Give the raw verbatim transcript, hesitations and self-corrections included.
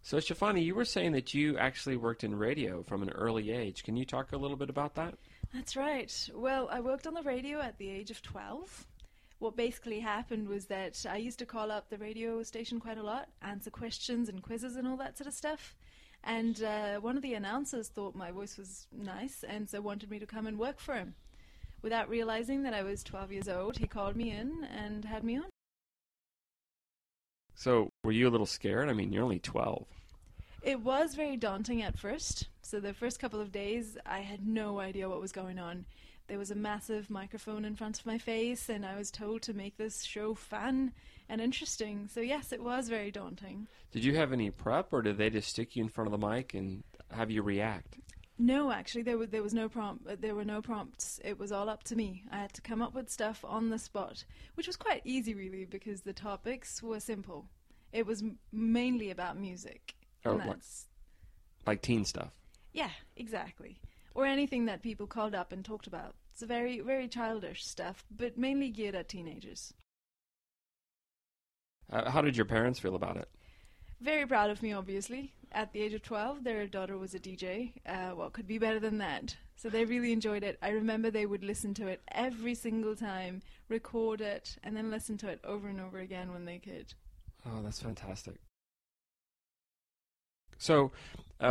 So, Shafani, you were saying that you actually worked in radio from an early age. Can you talk a little bit about that? That's right. Well, I worked on the radio at the age of twelve. What basically happened was that I used to call up the radio station quite a lot, answer questions and quizzes and all that sort of stuff. And uh, one of the announcers thought my voice was nice and so wanted me to come and work for him. Without realizing that I was twelve years old, he called me in and had me on. So, were you a little scared? I mean, you're only twelve. It was very daunting at first. So the first couple of days, I had no idea what was going on. There was a massive microphone in front of my face, and I was told to make this show fun and interesting. So yes, it was very daunting. Did you have any prep, or did they just stick you in front of the mic and have you react? No, actually, there was there was no prompt. There were no prompts. It was all up to me. I had to come up with stuff on the spot, which was quite easy, really, because the topics were simple. It was m- mainly about music. Oh, and like, that's, like teen stuff. yeah, exactly. Or anything that people called up and talked about. It's very, very childish stuff, but mainly geared at teenagers. Uh, how did your parents feel about it? Very proud of me, obviously. At the age of twelve, their daughter was a D J. Uh, what could be better than that? So they really enjoyed it. I remember they would listen to it every single time, record it, and then listen to it over and over again when they could. Oh, that's fantastic. So, uh,